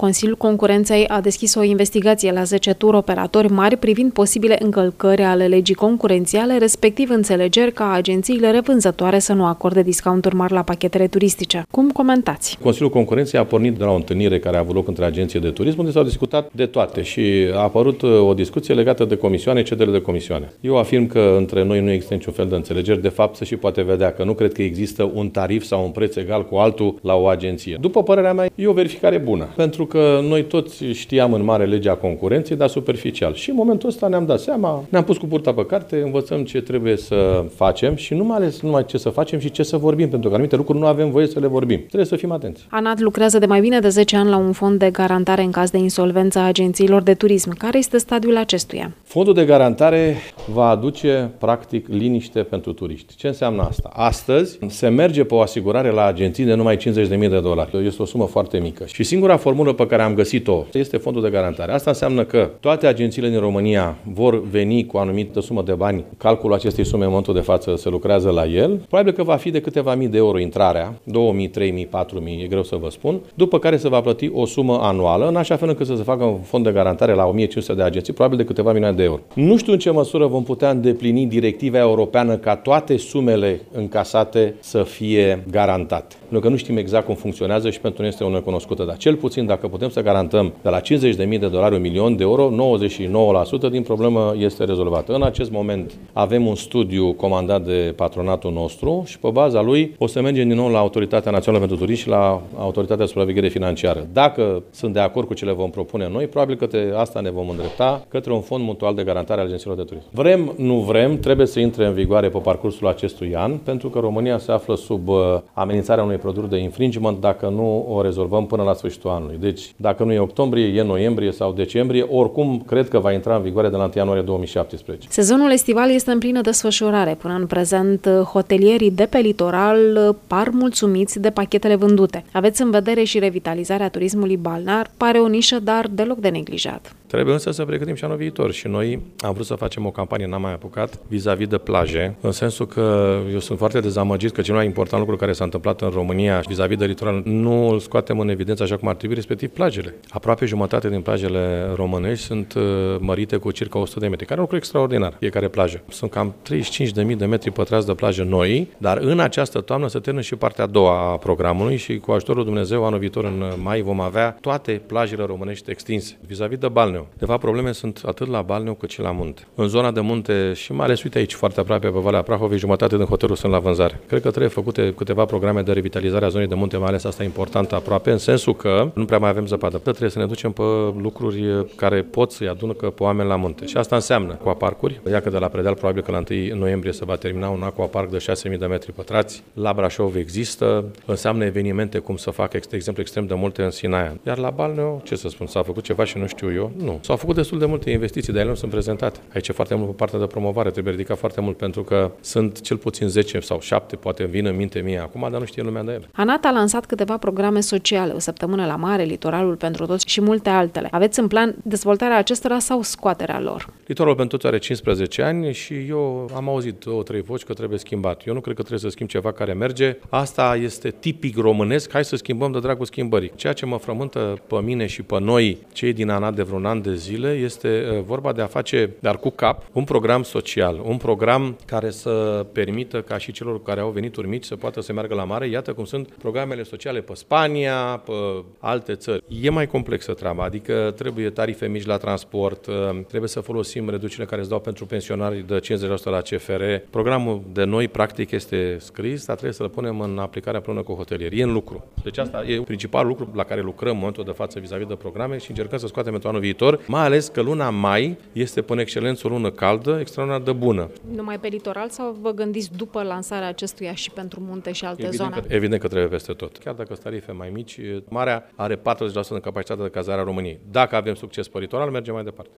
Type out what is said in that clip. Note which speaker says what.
Speaker 1: Consiliul Concurenței a deschis o investigație la 10 tur-operatori mari privind posibile încălcări ale legii concurențiale, respectiv înțelegeri ca agențiile revânzătoare să nu acorde discounturi mari la pachetele turistice. Cum comentați?
Speaker 2: Consiliul Concurenței a pornit de la o întâlnire care a avut loc între agenții de turism, unde s-au discutat de toate și a apărut o discuție legată de comisioane, cedere de comisioane. Eu afirm că între noi nu există niciun fel de înțelegeri, de fapt se și poate vedea că nu cred că există un tarif sau un preț egal cu altul la o agenție. După părerea mea, e o verificare bună, pentru că noi toți știam în mare legea concurenței, dar superficial. Și în momentul ăsta ne-am dat seama, ne-am pus cu burta pe carte, învățăm ce trebuie să facem și nu mai ales numai ce să facem și ce să vorbim, pentru că anumite lucruri nu avem voie să le vorbim. Trebuie să fim atenți.
Speaker 1: ANAT lucrează de mai bine de 10 ani la un fond de garantare în caz de insolvență a agențiilor de turism. Care este stadiul acestuia?
Speaker 2: Fondul de garantare va aduce, practic, liniște pentru turiști. Ce înseamnă asta? Astăzi se merge pe o asigurare la agenții de numai $50.000. Este o sumă foarte mică. Și singura formulă pe care am găsit-o este fondul de garantare. Asta înseamnă că toate agențiile din România vor veni cu o anumită sumă de bani. Calculul acestei sume în momentul de față se lucrează la el. Probabil că va fi de câteva mii de euro intrarea, 2.000, 3.000, 4.000, e greu să vă spun, după care se va plăti o sumă anuală, în așa fel încât să se facă un fond de garantare la 1.500 de agenții, probabil de câteva milioane de euro. Nu știu în ce măsură vom putea îndeplini directiva europeană ca toate sumele încasate să fie garantate. Pentru că nu știm exact cum funcționează și pentru noi este o necunoscută, dar cel puțin dacă putem să garantăm de la $50.000, €1.000.000, 99% din problemă este rezolvată. În acest moment avem un studiu comandat de patronatul nostru și pe baza lui o să mergem din nou la Autoritatea Națională pentru Turism și la Autoritatea de Supraveghere Financiară. Dacă sunt de acord cu ce le vom propune noi, probabil că asta ne vom îndrepta către un fond mutual de garantare al agențiilor de turism. Vrem, nu vrem, trebuie să intre în vigoare pe parcursul acestui an, pentru că România se află sub amenințarea unei proceduri de infringement dacă nu o rezolvăm până la sfârșitul anului. Deci, dacă nu e octombrie, e noiembrie sau decembrie, oricum cred că va intra în vigoare de la 1 ianuarie 2017.
Speaker 1: Sezonul estival este în plină desfășurare. Până în prezent, hotelierii de pe litoral par mulțumiți de pachetele vândute. Aveți în vedere și revitalizarea turismului balnear, pare o nișă, dar deloc de neglijat.
Speaker 2: Trebuie însă să pregătim și anul viitor și noi am vrut să facem o campanie, n-am mai apucat, vis-a-vis de plaje, în sensul că eu sunt foarte dezamăgit că cel mai important lucru care s-a întâmplat în România vis-a-vis de litoral nu îl scoatem în evidență așa cum ar trebui, respectiv plajele. Aproape jumătate din plajele românești sunt mărite cu circa 100 de metri, care e un lucru extraordinar, fiecare plajă. Sunt cam 35.000 de metri pătrați de plajă noi, dar în această toamnă se termină și partea a doua a programului și cu ajutorul Dumnezeu anul viitor în mai vom avea toate plajele românești extinse. Vis-a-vis de Balneu. De fapt, probleme sunt atât la Balneu cât și la munte. În zona de munte și mai ales, uite aici, foarte aproape pe Valea Prahovei, jumătate din hoteluri sunt la vânzare. Cred că trebuie făcute câteva programe de revitalizare a zonei de munte, mai ales asta e importantă aproape, în sensul că nu prea mai avem zăpadă. Trebuie să ne ducem pe lucruri care pot să-i adună pe oameni la munte. Și asta înseamnă aquaparcuri. Ia că de la Predeal probabil că la 1 noiembrie se va termina un aquapark de 6.000 de metri pătrați. La Brașov există. Înseamnă evenimente cum să facă, de exemplu, extrem de multe în Sinaia. Iar la Balneu, ce să spun, s-a făcut ceva și nu știu eu? Nu. S-au făcut destul de multe investiții, dar ele nu sunt prezentate. Aici e foarte mult pe partea de promovare, trebuie ridicat foarte mult pentru că sunt cel puțin 10 sau 7, poate vin în minte mie acum, dar nu știe lumea de ele.
Speaker 1: ANAT a lansat câteva programe sociale, o săptămână la mare, litoralul pentru toți și multe altele. Aveți în plan dezvoltarea acestora sau scoaterea lor?
Speaker 2: Litoralul pentru toți are 15 ani și eu am auzit 2-3 voci că trebuie schimbat. Eu nu cred că trebuie să schimb ceva care merge. Asta este tipic românesc, hai să schimbăm de dragul schimbării. Ceea ce mă frământă pe mine și pe noi, cei din ANAT de vreun an de zile, este vorba de a face, dar cu cap, un program social, un program care să permită ca și celor care au venituri mici să poată să meargă la mare. Iată cum sunt programele sociale pe Spania, pe alte țări. E mai complexă treaba, adică trebuie tarife mici la transport, trebuie să folosim reducerile care îți dau pentru pensionari de 50% la CFR. Programul de noi, practic, este scris, dar trebuie să-l punem în aplicare împreună cu hotelierii. E în lucru. Deci asta e principalul lucru la care lucrăm în momentul de față vis-a-vis de programe și încercăm să scoatem pentru anul viitor, mai ales că luna mai este până excelență o lună caldă, extraordinar de bună.
Speaker 1: Numai pe litoral sau vă gândiți după lansarea acestuia și pentru munte și alte zone?
Speaker 2: Evident că trebuie peste tot. Chiar dacă sunt tarife mai mici, marea are 40% din capacitatea de cazare a României. Dacă avem succes pe litoral, mergem mai departe.